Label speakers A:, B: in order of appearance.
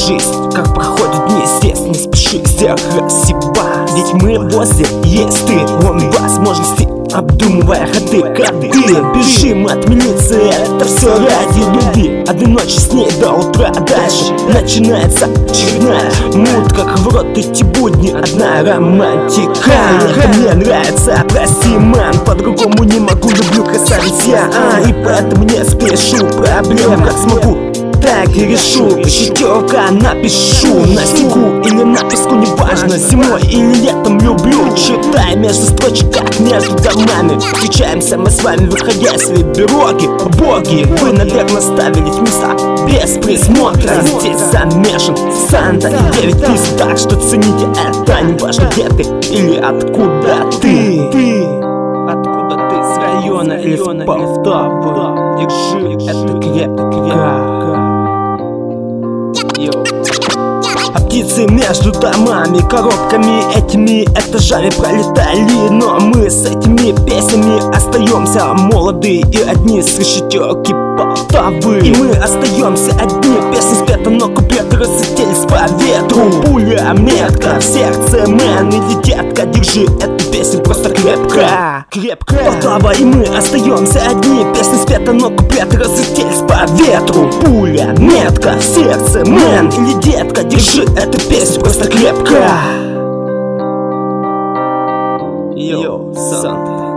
A: жизнь, как проходят дни здесь. Не спеши, зеркало себя, ведь мы возле есть ты. Лом возможности, обдумывая ходы, коды. Бежим от милиции, это все ради любви. Одной ночи с ней до утра, а дальше начинается очередная мут, как в рот эти будни, одна романтика. Это мне нравится, прости, ман, по-другому не могу, люблю красавиц я, и поэтому не спешу проблем, как смогу, так и решу. Шестерка напишу на снегу или на песку, неважно, зимой или летом люблю. Читай между строчек, как между домами. Встречаемся мы с вами, выходя свои дороги. Боги, вы, наверное, ставили в места без присмотра. Здесь замешан Санта и 9 тысяч, так что цените это, неважно где ты или откуда ты. Откуда ты, с района или в Полтавы. Держи, это крепко. А птицы между домами, коробками этими этажами пролетали, но мы с этими песнями остаемся молоды и одни с решетёрки Полтавы. И мы остаемся одни, песни спета, но куплеты разлетелись по ветру. Пуля, метка в сердце, мэн или детка, держи эту песню просто крепко. Полтава, и мы остаемся одни, песни спета, но куплеты разлетелись по ветру. Пуля, метка в сердце, мэн или детка, держи эту песню просто крепко. Йоу, Санта.